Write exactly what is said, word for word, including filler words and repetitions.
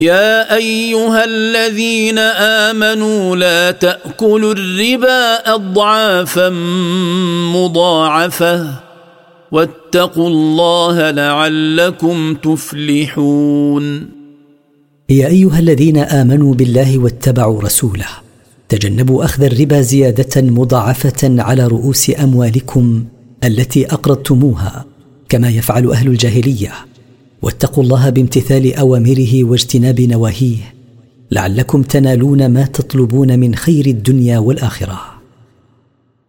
يا أيها الذين آمنوا لا تأكلوا الربا أضعافا مضاعفة واتقوا الله لعلكم تفلحون. يا أيها الذين آمنوا بالله واتبعوا رسوله تجنبوا أخذ الربا زيادة مضاعفة على رؤوس أموالكم التي أقرضتموها كما يفعل أهل الجاهلية، واتقوا الله بامتثال أوامره واجتناب نواهيه لعلكم تنالون ما تطلبون من خير الدنيا والآخرة.